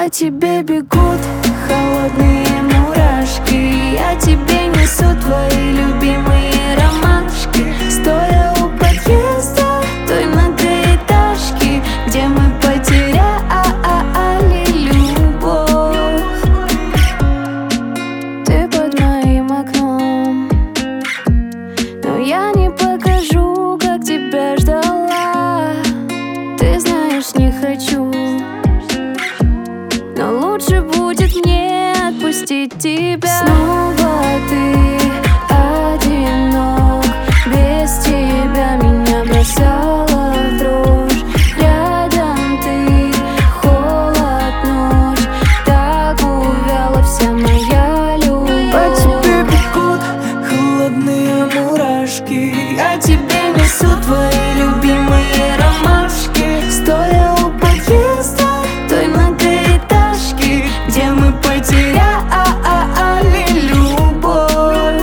По тебе бегут холодные мурашки, я тебе несу твои любимые ромашки. Стоя у подъезда той многоэтажки, где мы потеряли любовь. Ты под моим окном, но я не покажу, как тебя ждала. Ты знаешь, не хочу, но лучше будет мне отпустить тебя. Снова ты одинок, без тебя меня бросала в дрожь. Рядом ты, холод, ночь, так увяла вся моя любовь. По тебе бегут холодные мурашки, я тебе несу твои любимые ромашки. Стоя у подъезда той многоэтажки, где мы потеряли любовь.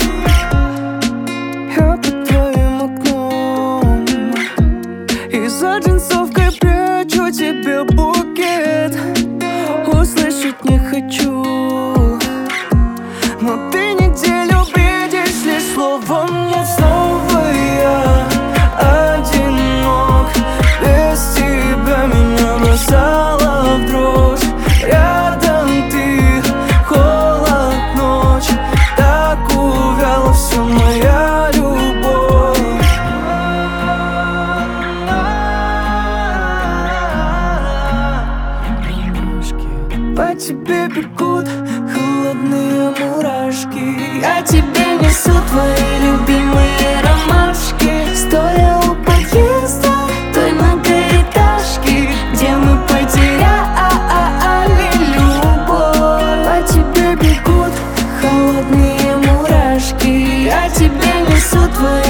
Я под твоим окном, и за джинсовкой прячу тебе букет. Услышать не хочу, но ты неделю бредишь лишь словом нет. Снова я одинок, без тебя меня бросала в дрожь. Рядом ты, холод, ночь, так увяла вся моя любовь. По тебе бегут холодные мурашки, я тебе несу твои любимые ромашки. Стоя у подъезда той многоэтажки, где мы потеряли любовь. По тебе бегут холодные мурашки, я тебе несу твои